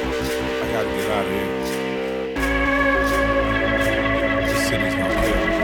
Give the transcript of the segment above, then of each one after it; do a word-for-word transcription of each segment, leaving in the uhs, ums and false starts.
I gotta get out of here. This city's gonna kill me.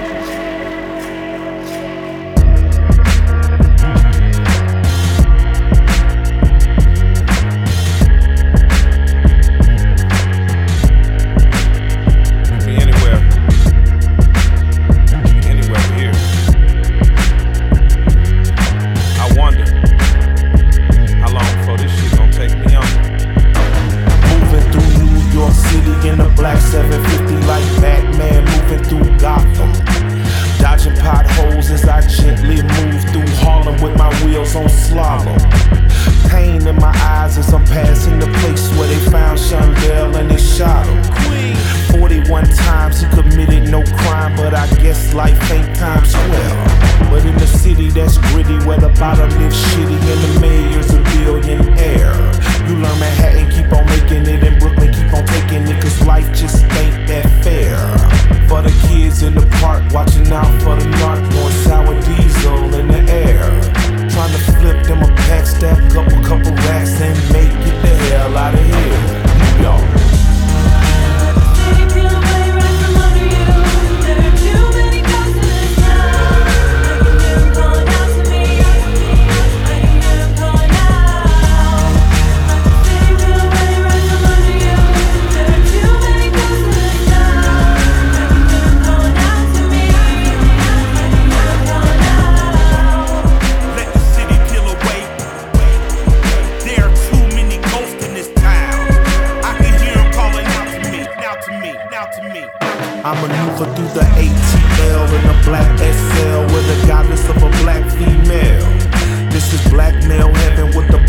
Black seven fifty like Batman moving through Gotham. Dodging potholes as I gently move through Harlem with my wheels on slalom. Pain in my eyes as I'm passing the place where they found Shondell and they shot him. forty-one times he committed no crime, but I guess life ain't Times Square. But in the city that's gritty, where the bottom lives shitty and the mayor's a billionaire, you learn Manhattan, keep on making it, and Brooklyn keep on taking it, cause life just ain't that fair. For the kids in the park, watching out for the narc, going sour diesel in the air. Trying to flip them a pack, stack up a couple racks and make it the hell out of here. New York. I maneuver through the A T L in a black S L with the goddess of a black female. This is black male heaven with the